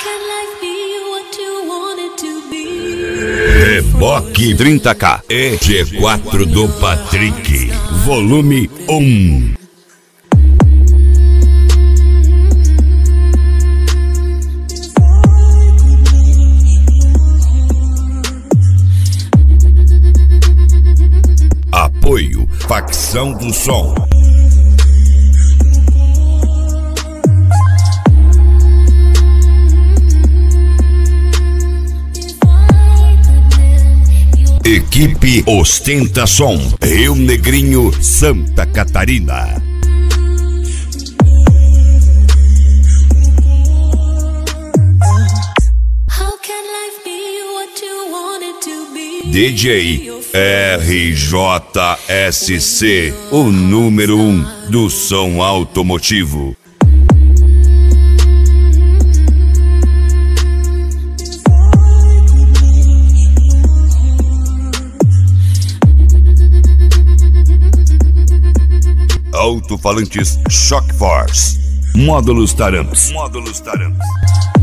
Reboque 30K G4 do Patrick, volume 1. Apoio Facção do Som. Equipe Ostenta Som, Rio Negrinho, Santa Catarina. DJ RJSC, o número 1 do som automotivo. Alto-falantes Shock Force, módulos Taramps.